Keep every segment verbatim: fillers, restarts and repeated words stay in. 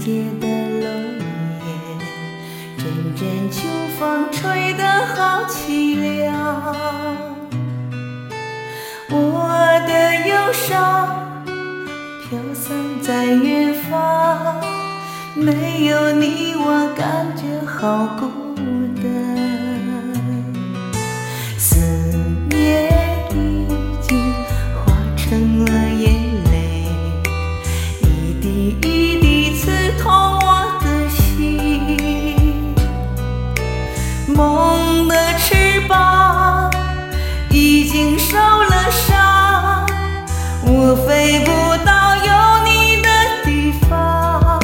界的落叶，阵阵秋风吹得好凄凉。我的忧伤飘散在远方，没有你我感觉好孤单。思念已经化成了眼泪，一滴一滴刺痛我的心。梦的翅膀已经受了伤，我飞不到有你的地方。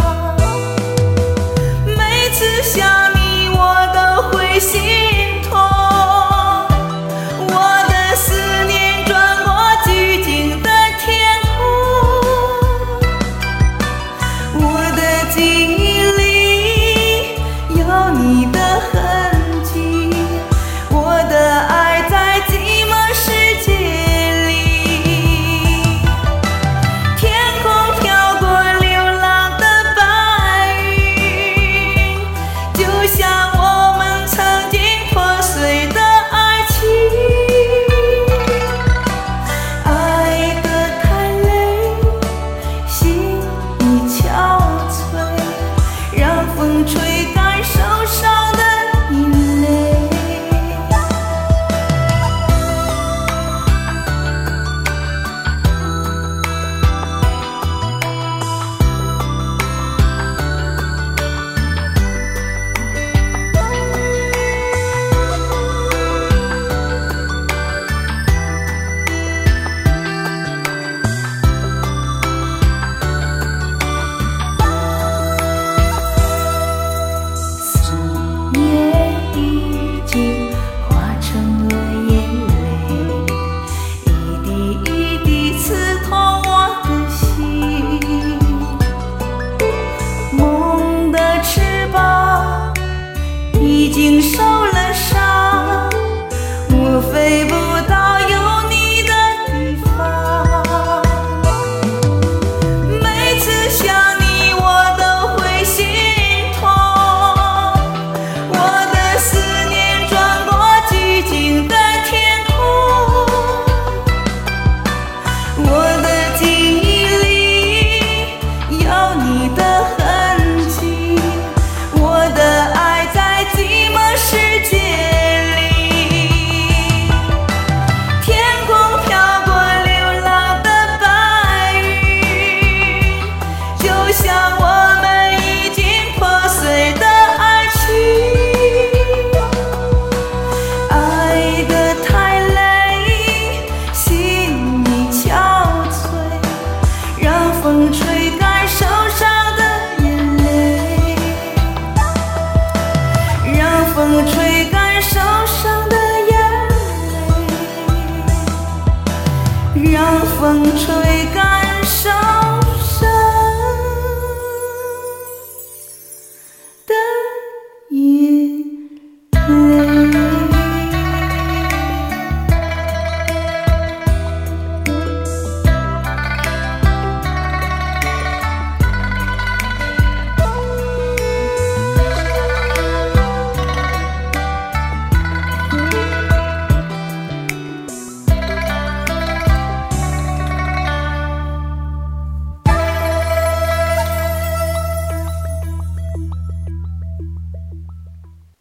每次想你我都会心痛，我的思念转过寂静的天空。我的记忆里有你的痕迹，我的爱在寂寞世界里。天空飘过流浪的白云，就像我们曾经破碎的爱情。爱得太累，心已憔悴，让风吹干受伤的眼泪。思念已经化成了眼泪，一滴一滴刺痛我的心。梦的翅膀已经受了伤，我飞不到有你的地方。每次想你我都会心痛，我的思念转过寂静的天空。我的记忆里有你的痕迹，我的爱在寂寞世界里。天空飘过流浪的白云，就像我们已经破碎的爱情。爱得太累，心已憔悴，让风吹干受伤的眼泪。让风吹干受伤的眼泪，让风吹干